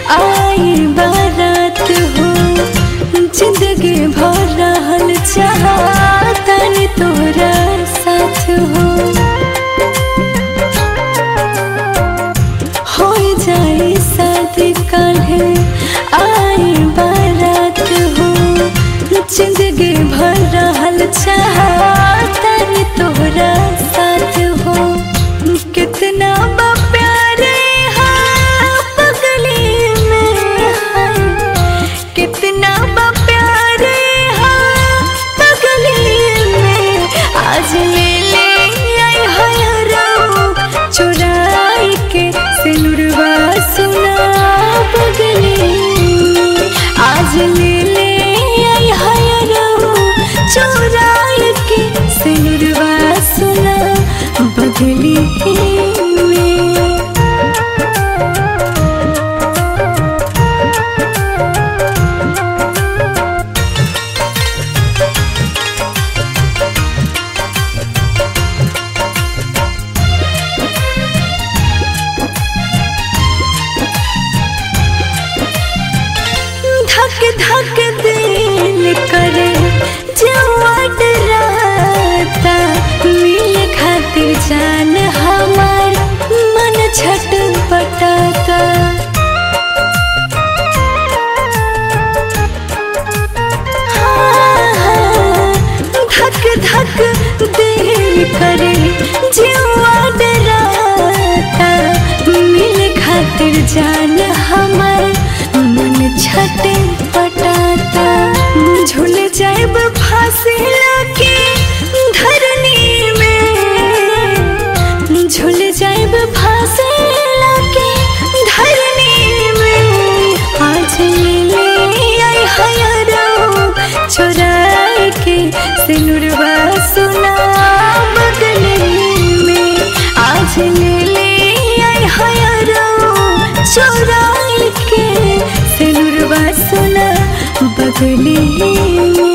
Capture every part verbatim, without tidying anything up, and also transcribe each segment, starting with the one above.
आई बारात हो जिंदगी भर रहल चाहतानी तोरा साथ हो हो जाई शादी काल्हे आई बारात हो जिंदगी भर रहल चाहतानी तोरा साथ हो कितना बा प्यारे हाँ पगली में हाय कितना बा प्यारे हाँ पगली में आज ले ले आई हयराऊ चुराई के सिनुरवा सुना पगली आज ले ले आई हयराऊ चुराई के सिनुरवा सुना बगली धक धक दिल करे जुआ डराता मिल खातिर जान हमार मन छटपटाता हाँ, हाँ, धक धक दिल करे जुआ डराता मिल खातिर जान हमार मन छटे पटाता झूल जाएब फांसी लाके धरनी में झूल जाएब फांसी लाके धरनी में आज ले आई हयराऊ चुराई के सिनुरवा सुना बगली में आज ले आई हयराऊ चुराई के सिनुरवा सुना बगली में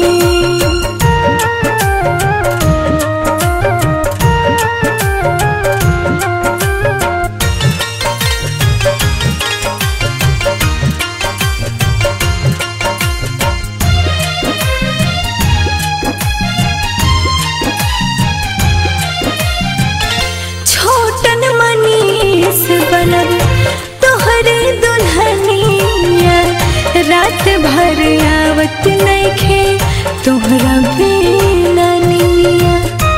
छोटन मनीष बनब तोहरे दुल्हनिया रात भर आवत नइखे तोहरा बिना निमिया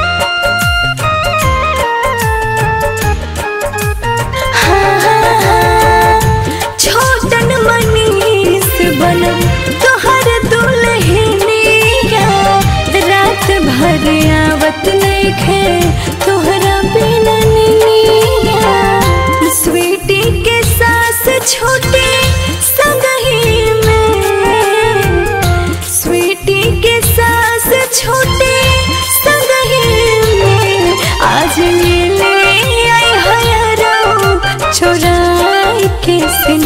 हाँ, हाँ, छोटन मनीष बनब तोहर दुल्हनिया रात भर आवत नइखे तोहरा बिना निमिया स्वीटी के सास छोटे संगही में स्वीटी के सास छोटे संगही में आज ले ले आई हयराऊ चुराई के